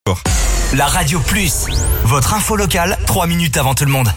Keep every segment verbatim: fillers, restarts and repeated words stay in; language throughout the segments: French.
sport. La Radio Plus, votre info locale, trois minutes avant tout le monde.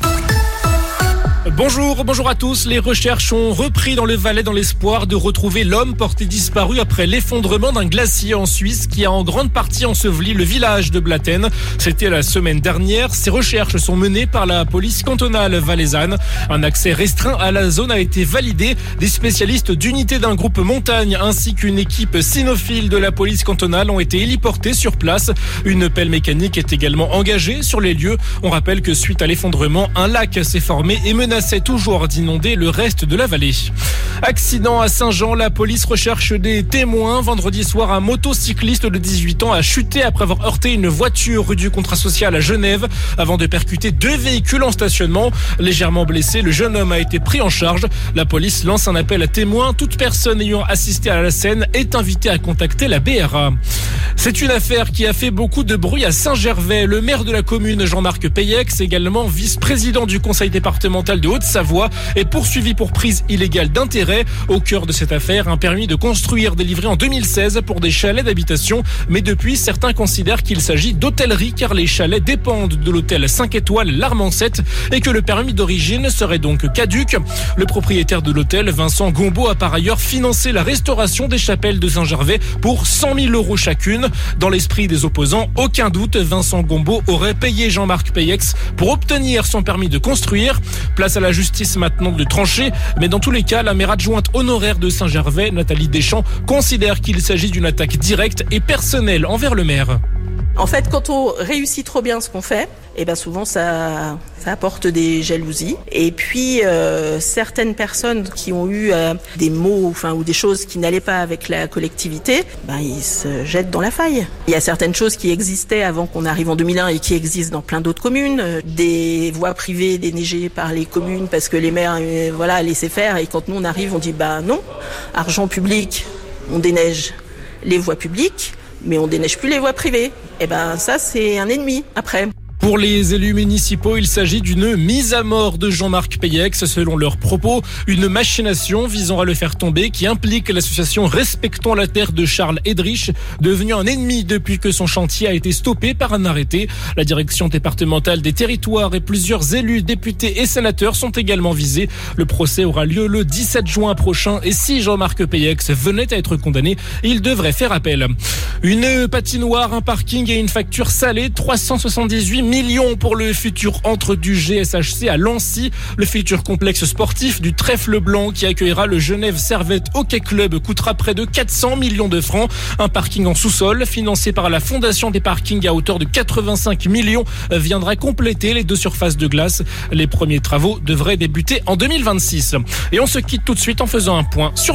Bonjour, bonjour à tous. Les recherches ont repris dans le Valais dans l'espoir de retrouver l'homme porté disparu après l'effondrement d'un glacier en Suisse qui a en grande partie enseveli le village de Blatten. C'était la semaine dernière. Ces recherches sont menées par la police cantonale valaisanne. Un accès restreint à la zone a été validé. Des spécialistes d'unité d'un groupe montagne ainsi qu'une équipe cynophile de la police cantonale ont été héliportés sur place. Une pelle mécanique est également engagée sur les lieux. On rappelle que suite à l'effondrement, un lac s'est formé et menaçait toujours d'inonder le reste de la vallée. Accident à Saint-Jean, la police recherche des témoins. Vendredi soir, un motocycliste de dix-huit ans a chuté après avoir heurté une voiture rue du Contrat Social à Genève avant de percuter deux véhicules en stationnement. Légèrement blessé, le jeune homme a été pris en charge. La police lance un appel à témoins. Toute personne ayant assisté à la scène est invitée à contacter la B R A. C'est une affaire qui a fait beaucoup de bruit à Saint-Gervais. Le maire de la commune, Jean-Marc Payex, également vice-président du conseil départemental de Haute-Savoie, est poursuivi pour prise illégale d'intérêt. Au cœur de cette affaire, un permis de construire délivré en deux mille seize pour des chalets d'habitation. Mais depuis, certains considèrent qu'il s'agit d'hôtellerie car les chalets dépendent de l'hôtel cinq étoiles L'Armancette et que le permis d'origine serait donc caduc. Le propriétaire de l'hôtel, Vincent Gombeau, a par ailleurs financé la restauration des chapelles de Saint-Gervais pour cent mille euros chacune. Dans l'esprit des opposants, aucun doute, Vincent Gombeau aurait payé Jean-Marc Payex pour obtenir son permis de construire. Place à la justice maintenant de trancher, mais dans tous les cas, la maire adjointe honoraire de Saint-Gervais, Nathalie Deschamps, considère qu'il s'agit d'une attaque directe et personnelle envers le maire. En fait, quand on réussit trop bien ce qu'on fait, eh ben souvent ça, ça apporte des jalousies. Et puis euh, certaines personnes qui ont eu euh, des mots, enfin ou des choses qui n'allaient pas avec la collectivité, ben ils se jettent dans la faille. Il y a certaines choses qui existaient avant qu'on arrive en deux mille un et qui existent dans plein d'autres communes, euh, des voies privées déneigées par les communes parce que les maires, euh, voilà, laissaient faire. Et quand nous on arrive, on dit bah non, argent public, on déneige les voies publiques. Mais on déneige plus les voies privées. Et ben ça, c'est un ennemi après. Pour les élus municipaux, il s'agit d'une mise à mort de Jean-Marc Payex, selon leurs propos. Une machination visant à le faire tomber qui implique l'association Respectons la Terre de Charles Edrich, devenu un ennemi depuis que son chantier a été stoppé par un arrêté. La direction départementale des territoires et plusieurs élus, députés et sénateurs sont également visés. Le procès aura lieu le dix-sept juin prochain et si Jean-Marc Payex venait à être condamné, il devrait faire appel. Une patinoire, un parking et une facture salée, trois cent soixante-dix-huit millions pour le futur entre du G S H C à Lancy, le futur complexe sportif du Trèfle Blanc qui accueillera le Genève Servette Hockey Club coûtera près de quatre cents millions de francs. Un parking en sous-sol financé par la Fondation des parkings à hauteur de quatre-vingt-cinq millions viendra compléter les deux surfaces de glace. Les premiers travaux devraient débuter en deux mille vingt-six. Et on se quitte tout de suite en faisant un point sur